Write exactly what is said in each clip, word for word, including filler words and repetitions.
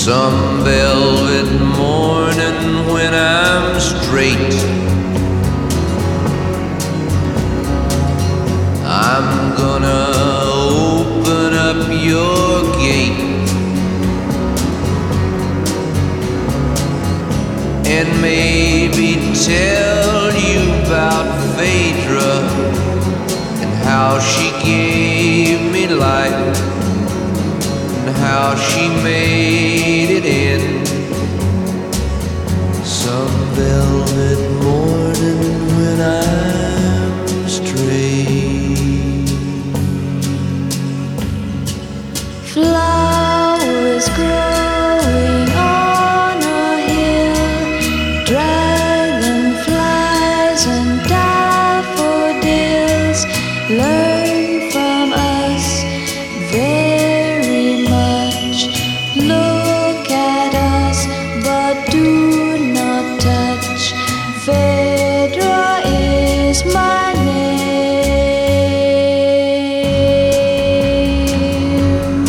Some velvet morning when I'm straight, I'm gonna open up your gate and maybe tell you about Phaedra and how she gave me life and how she made it in some velvet morning when I'm straight. Flowers growing on a hill, dragonflies and daffodils learn from us very much. Look at us, but do not touch. Phaedra is my name.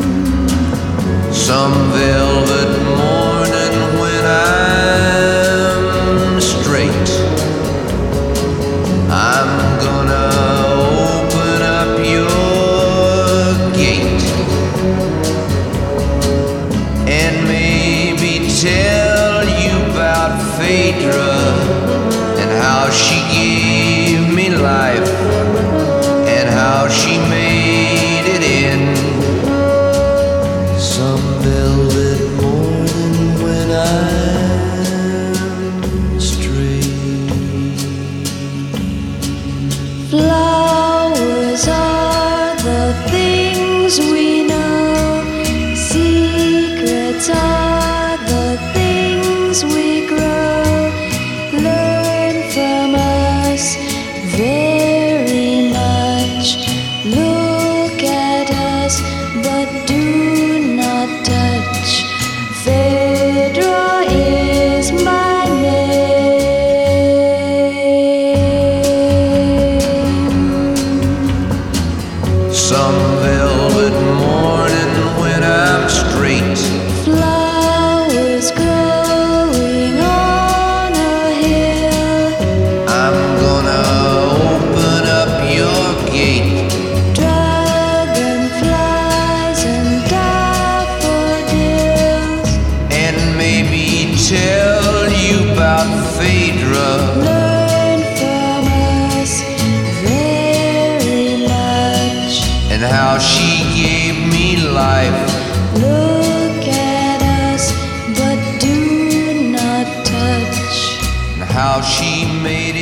Some velvet morning when I'm straight, I'm gonna open up your gate and maybe tell you about Phaedra and how she gave me life and how she made it in some velvet morning when I'm straight. Flowers are the things we know. Secrets are the things we grow. Learn from us very much. Look at us, but do not touch. Phaedra is my name. Some velvet morning when I'm straight, Flowers growing on a hill, I'm gonna open up your gate dragonflies and daffodils and maybe tell you about Phaedra learn from us very much. and how she gave me life Look at us, but do not touch. and how she made